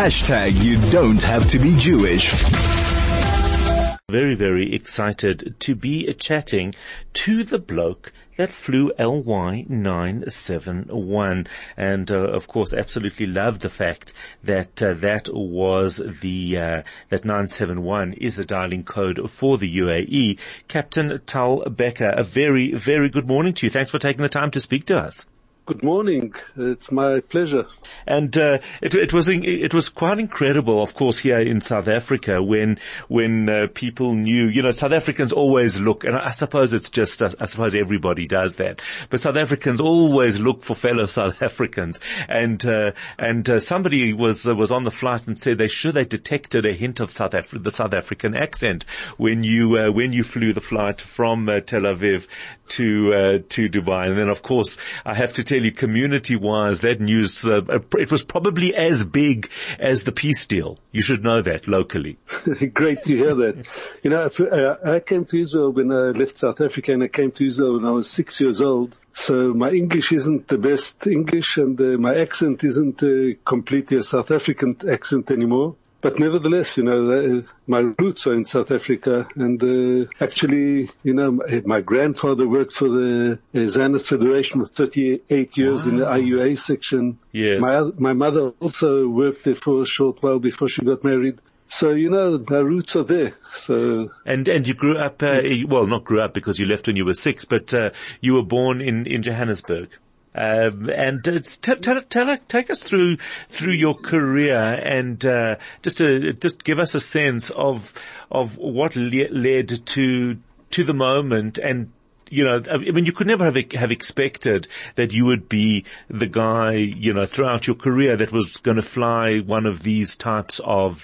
You don't have to be Jewish. Very, very excited to be chatting to the bloke that flew LY971. And, of course, absolutely loved the fact that, that 971 is the dialing code for the UAE. Captain Tal Becker, a very, very good morning to you. Thanks for taking the time to speak to us. Good morning. It's my pleasure. And it was quite incredible, of course, here in South Africa when people knew. You know, South Africans always look, and I suppose it's just, I suppose everybody does that, but South Africans always look for fellow South Africans. And somebody was on the flight and said they detected a hint of the South African accent when you flew the flight from Tel Aviv to Dubai. And then, of course, I have to tell you, community-wise, that news, it was probably as big as the peace deal. You should know that locally. Great to hear that. You know, I came to Israel when I left South Africa, and I came to Israel when I was 6 years old. So my English isn't the best English, and my accent isn't completely a South African accent anymore. But nevertheless, you know, my roots are in South Africa, and actually, you know, my grandfather worked for the Zionist Federation for 38 years in the IUA section. Yes. My mother also worked there for a short while before she got married. So, you know, my roots are there. So. And you grew up, well, not grew up because you left when you were 6, but you were born in Johannesburg. And take us through your career, and just give us a sense of what led to the moment. And you know, I mean, you could never have expected that you would be the guy, you know, throughout your career that was going to fly one of these types of,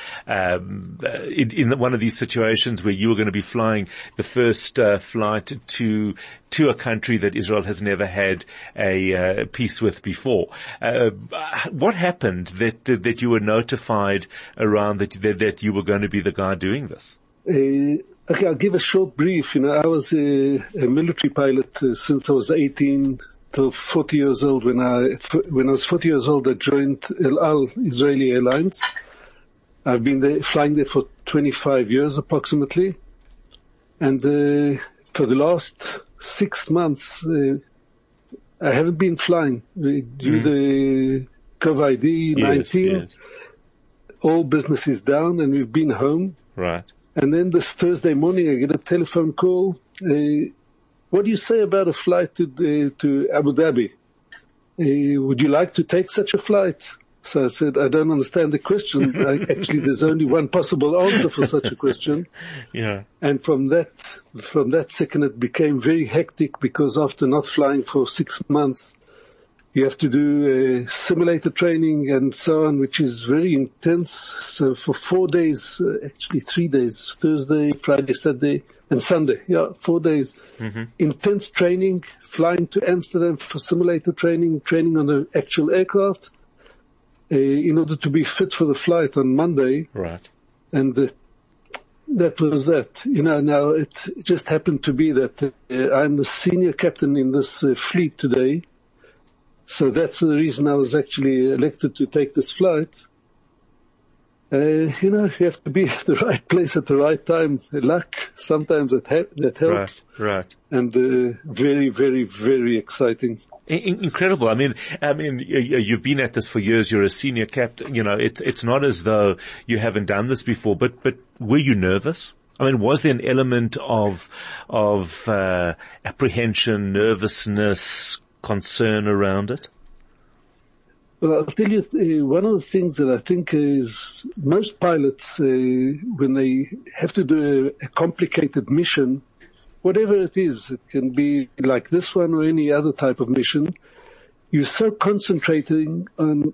in one of these situations where you were going to be flying the first flight to a country that Israel has never had a peace with before. What happened that you were notified around that you were going to be the guy doing this? Okay, I'll give a short brief. You know, I was a military pilot since I was 18 till 40 years old. When I was 40 years old, I joined El Al, Israeli Airlines. I've been flying there for 25 years approximately. And for the last 6 months, I haven't been flying due to the COVID-19. Yes. All business is down, and we've been home. Right. And then this Thursday morning, I get a telephone call. What do you say about a flight to Abu Dhabi? Would you like to take such a flight? So I said, I don't understand the question. Actually, there's only one possible answer for such a question. Yeah. And from that second, it became very hectic, because after not flying for 6 months, you have to do simulator training and so on, which is very intense. So for 4 days, actually 3 days, Thursday, Friday, Saturday, and Sunday. 4 days. Mm-hmm. Intense training, flying to Amsterdam for simulator training on the actual aircraft, in order to be fit for the flight on Monday. Right. And that was that. You know, now it just happened to be that I'm the senior captain in this fleet today. So that's the reason I was actually elected to take this flight. You know, you have to be at the right place at the right time. Luck, sometimes that helps. Right. And very, very, very exciting. Incredible. I mean, you've been at this for years. You're a senior captain. You know, it's not as though you haven't done this before. But were you nervous? I mean, was there an element of apprehension, nervousness, concern around it? Well, I'll tell you, one of the things that I think is most pilots, when they have to do a complicated mission, whatever it is, it can be like this one or any other type of mission, you're so concentrated on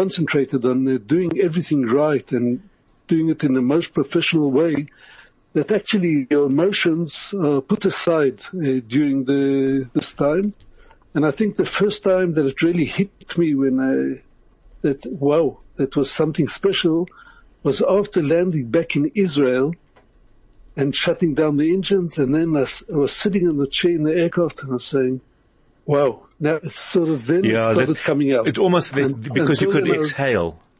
doing everything right and doing it in the most professional way that actually your emotions are put aside during this time. And I think the first time that it really hit me that was something special, was after landing back in Israel and shutting down the engines. And then I was sitting in the chair in the aircraft and I was saying, wow, now it's sort of then it started coming out. It almost, because you could exhale.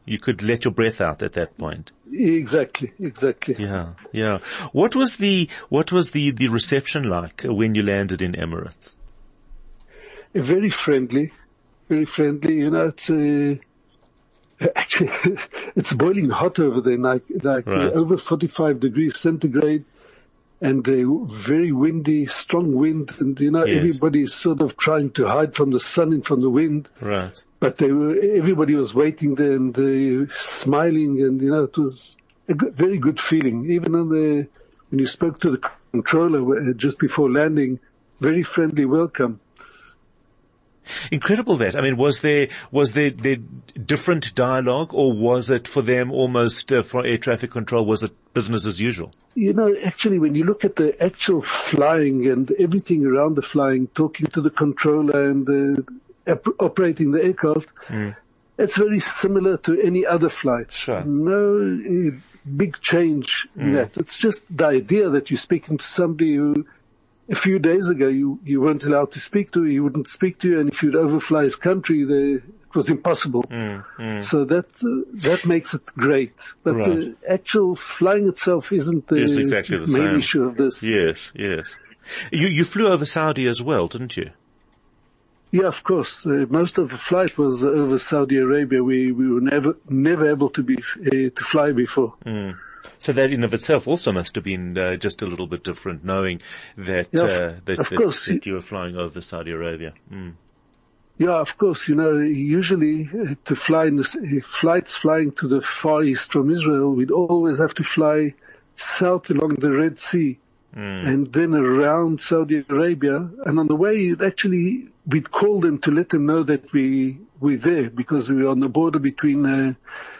You could let your breath out at that point. Exactly. Yeah, yeah. What was the reception like when you landed in Emirates? Very friendly. You know, it's actually it's boiling hot over there, like Right. over 45 degrees centigrade, and very windy, strong wind, and you know Yes. everybody's sort of trying to hide from the sun and from the wind. Right. But everybody was waiting there and smiling, and you know it was a very good feeling. Even when you spoke to the controller just before landing, very friendly welcome. Incredible that. I mean, was there different dialogue, or was it for them almost for air traffic control? Was it business as usual? You know, actually, when you look at the actual flying and everything around the flying, talking to the controller and operating the aircraft, it's very similar to any other flight. Sure. No big change in that. It's just the idea that you're speaking to somebody who a few days ago you weren't allowed to speak to, he wouldn't speak to you, and if you'd overfly his country, it was impossible. So that makes it great. But Right. the actual flying itself isn't the It's exactly the main same. issue of this. Yes, yes. You flew over Saudi as well, didn't you? Yeah, of course. Most of the flight was over Saudi Arabia. We were never able to fly before. So that in of itself also must have been just a little bit different, knowing that Yeah, of course. that you were flying over Saudi Arabia. Yeah, of course. You know, usually to fly in flights flying to the Far East from Israel, we'd always have to fly south along the Red Sea and then around Saudi Arabia. And on the way, we'd call them to let them know that we're there, because we were on the border between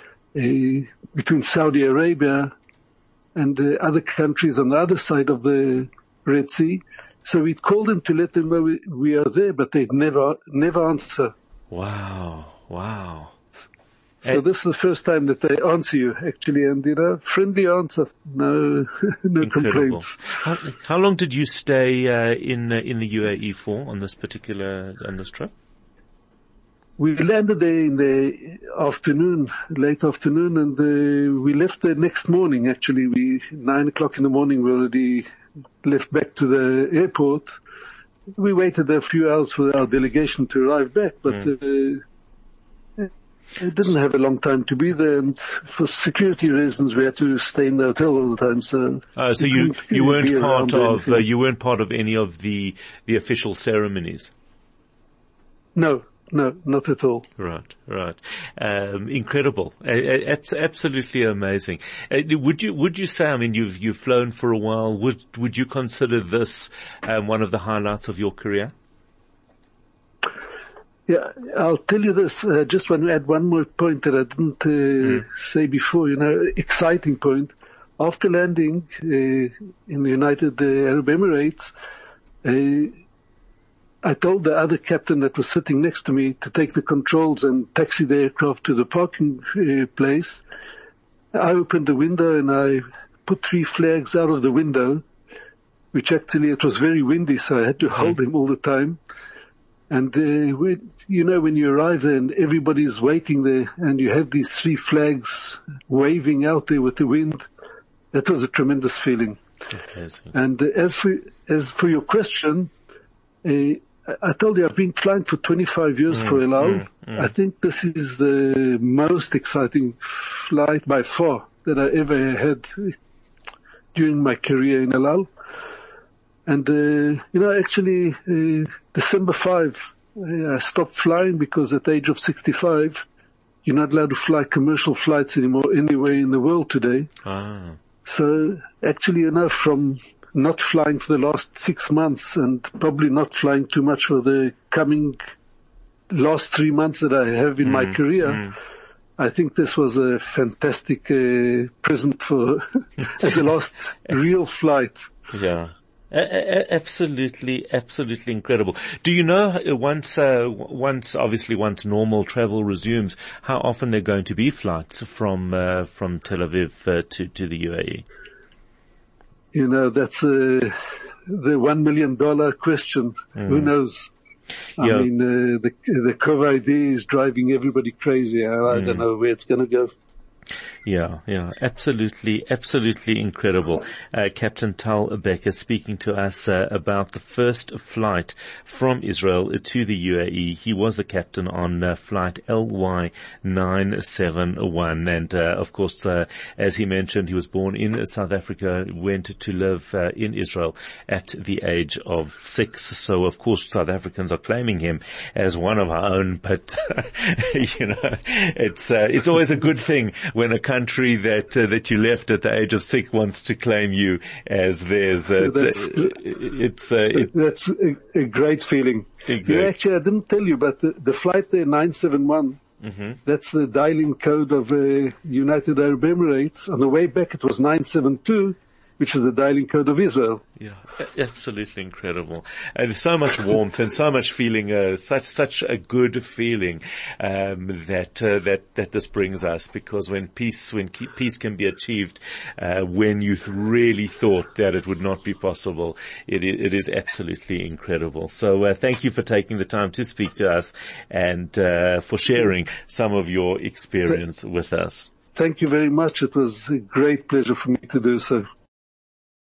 Saudi Arabia and the other countries on the other side of the Red Sea. So we'd call them to let them know we are there, but they'd never answer. Wow. So this is the first time that they answer you, actually, and you know, friendly answer, no complaints. How long did you stay in the UAE for on this trip? We landed there in the afternoon, late afternoon, and we left the next morning. Actually, 9 o'clock in the morning, we already left back to the airport. We waited a few hours for our delegation to arrive back, but it didn't have a long time to be there, and for security reasons, we had to stay in the hotel all the time. So you weren't part of any of the official ceremonies. No, not at all. Right. Incredible. Absolutely amazing. Would you say, I mean, you've flown for a while, would you consider this, one of the highlights of your career? Yeah, I'll tell you this, just want to add one more point that I didn't say before, you know, exciting point. After landing in the United Arab Emirates, I told the other captain that was sitting next to me to take the controls and taxi the aircraft to the parking place. I opened the window and I put 3 flags out of the window, which actually it was very windy, so I had to hold them all the time. And when you arrive there and everybody's waiting there and you have these 3 flags waving out there with the wind, that was a tremendous feeling. Amazing. And as for your question, I told you I've been flying for 25 years for El Al. I think this is the most exciting flight by far that I ever had during my career in El Al. And, actually, December 5, I stopped flying because at the age of 65, you're not allowed to fly commercial flights anymore anywhere in the world today. So actually, from not flying for the last 6 months and probably not flying too much for the coming last 3 months that I have in my career, I think this was a fantastic present for as a last real flight. Yeah. Absolutely incredible. Do you know once normal travel resumes, how often there are going to be flights from Tel Aviv to the UAE? You know, that's the $1 million question. Who knows? I mean, the COVID is driving everybody crazy. I don't know where it's going to go. Yeah, absolutely incredible. Captain Tal Becker speaking to us about the first flight from Israel to the UAE. He was the captain on flight LY971, and of course, as he mentioned, he was born in South Africa, went to live in Israel at the age of 6. So, of course, South Africans are claiming him as one of our own, but it's always a good thing when a country that you left at the age of 6 wants to claim you as theirs. That's a great feeling. Exactly. Yeah, actually, I didn't tell you, but the flight there, 971, that's the dialing code of United Arab Emirates. On the way back, it was 972, which is the dialing code of Israel. Yeah, absolutely incredible. And so much warmth and so much feeling, such a good feeling, that this brings us, because when peace can be achieved, when you really thought that it would not be possible, it is absolutely incredible. So, thank you for taking the time to speak to us and, for sharing some of your experience with us. Thank you very much. It was a great pleasure for me to do so.